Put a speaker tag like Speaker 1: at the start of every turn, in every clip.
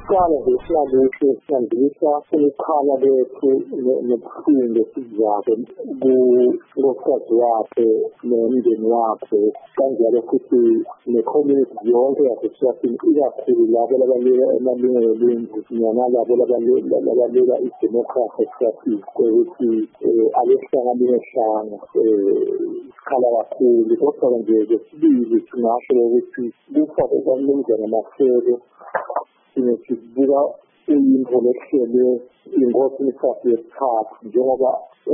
Speaker 1: Okokuqala nje siyandisa ukukhala bethu nobuhlungu esizakho kunkosikazi wakhe nomndeni wakhe kanjalo futhi ne-community yonke yaseSwatini ikakhulu labo labalela emalungelo oluntu nalabo labalela idemokhrasi eSwatini ukuthi alehlanga sikhala kakhulu kodwa nje kwesibili singasho ukuthi kufa kukaMnumzane Mashego sibuka uyinto lehlelwe ingosi isikhathi yesithathu njengoba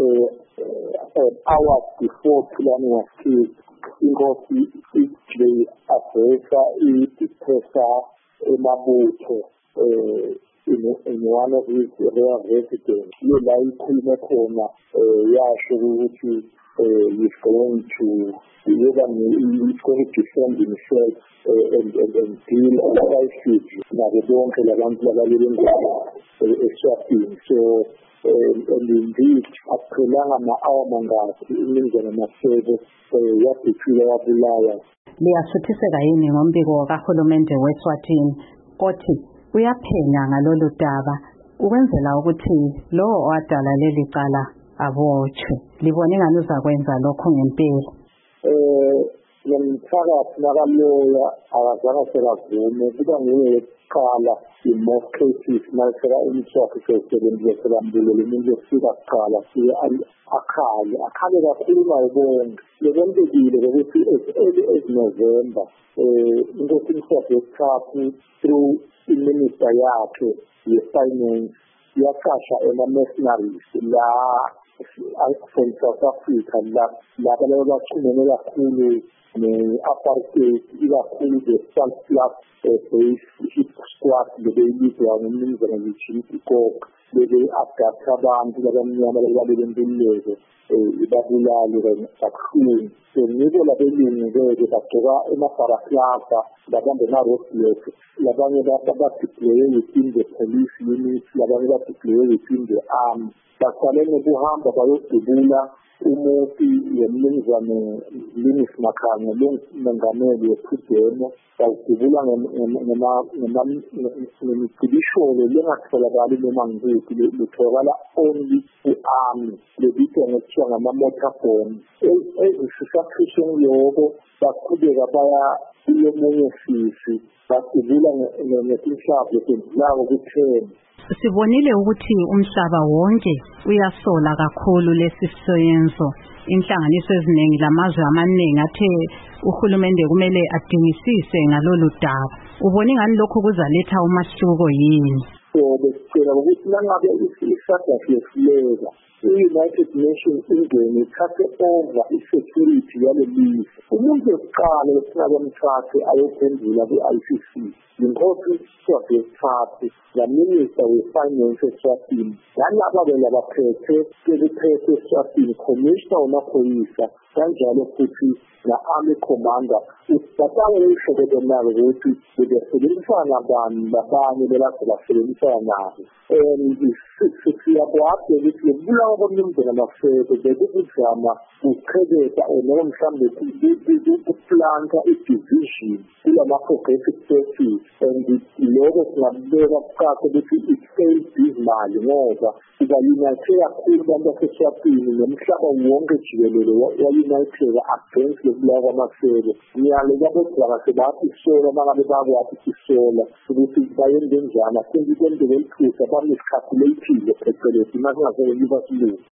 Speaker 1: hours before Philani was killed ingosi iplay adressa i-dictator emabutho in one of his rare residents la ikhulume khona yasho ukuthi he's going to defend himself and deal with nabo bonke labantu labalele eSwatini. So and indeed akuphelanga ama-hour mangaki uMnumzane Mashego yabhithula wabulawa.
Speaker 2: Liyasuthiseka yini ngombiko kahulumende weSwatini othi uyaphenya ngalolu daba ukwenzela ukuthi lowo owadala leli cala abotshwe? Libone ngani uzakwenza lokho ngempela?
Speaker 1: Ngomthakathi nakaloya akazange sekavume kuba nguye kuqala in-most cases naliseka umthwakhe sesebenzisela mbulela umuntu efika kuqala siye akhale kakhulu nayo bonke lebentekile ukuthi as November inkosi iMthwakhe yesithathu through iminister yakhe ye-finance yaqasha ama-mercenaries la from South Africa laba labachumene kakhulu ne-apartheid ikakhulu the base squad bebeyibizwa ngumnumzane Luchini Kok bebe-abducta abantu labamnyama labalele impiluleko babulale kabuhlungu. So ngibo labelungu-ke bagcoka emabharaklava labambe ama-roadblock labanye badeploye within the police unit labanye badeploye within the army baqale ngokuhamba bayodubula umufi yemnumzane Linus Makhanya longumongameli wePhudemo bawudubula ngemicibisholo lengatholakali noma ngikuphi litholakala only ku-army lebizwa ngokuthiwa ngama-motorbomb. Ezisisathusheni yoko baqhubeka baya kulomunye sisi badubula ngetinhlamvu zendlako ku-10.
Speaker 2: Sibonile ukuthi umhlaba wonke uyasola kakhulu lesi siyenzo. Inhlanganiso eziningi lamazwe amaningi athe uhulumende kumele adingisise ngalolu daba. Ubone ngani lokho kuzaletha umahluko yini?
Speaker 1: So besicela ukuthi nangabe isadathi yesileka i-United Nations ingene ithathe over i-security yale lizwe. Umuntu wekuqala esingakwamthathe ayophendula ku-ICC inkosi iMthwakhe yesithathu la-minister we-finance eSwatini nalaba-ke labaphethe ekuphethe eSwatini commissioner wamaphoyisa kanjalo futhi na-army commander batake leyihlokotonako ukuthi bebesebenzisana nabani labanye belakho basebenzisana nabo. Siyakwazi ukuthi lokubulawa koMnumzane Mashego bekukuzama ukuqhekeza noma mhlawumbe ukuplanta i-division kulama-progressive forces and lokho singabeka kuqaphe ukuthi it-failed dismally ngoba kuba-unithe kakhulu abantu baseSwatini nomhlaba wonke jikelele wa-unitheka against lokubulawa kwaMashego. Ngiyalo babodwa sebathi isola mangabe bakwazi isola ukuthi bayenze njani. I think ikwenzeke elithusa bamiscalculated phecelezi masingazeke liba silungu.